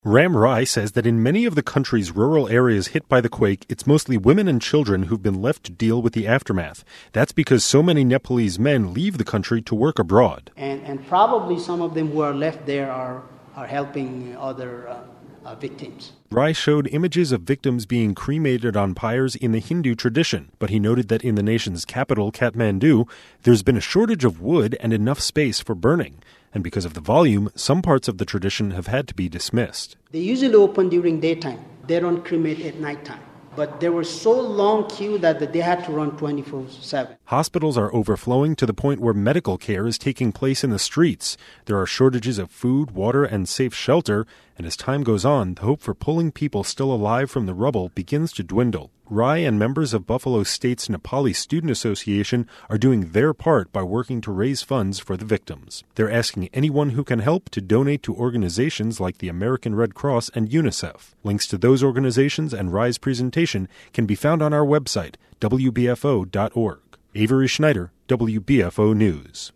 Ram Rai says that in many of the country's rural areas hit by the quake, it's mostly women and children who've been left to deal with the aftermath. That's because so many Nepalese men leave the country to work abroad. And probably some of them who are left there are helping other victims. Rai showed images of victims being cremated on pyres in the Hindu tradition, but he noted that in the nation's capital, Kathmandu, there's been a shortage of wood and enough space for burning. And because of the volume, some parts of the tradition have had to be dismissed. They usually open during daytime. They don't cremate at nighttime. But there was so long queue that they had to run 24/7. Hospitals are overflowing to the point where medical care is taking place in the streets. There are shortages of food, water, and safe shelter, and as time goes on, the hope for pulling people still alive from the rubble begins to dwindle. Rai and members of Buffalo State's Nepali Student Association are doing their part by working to raise funds for the victims. They're asking anyone who can help to donate to organizations like the American Red Cross and UNICEF. Links to those organizations and Rai's presentation can be found on our website, wbfo.org. Avery Schneider, WBFO News.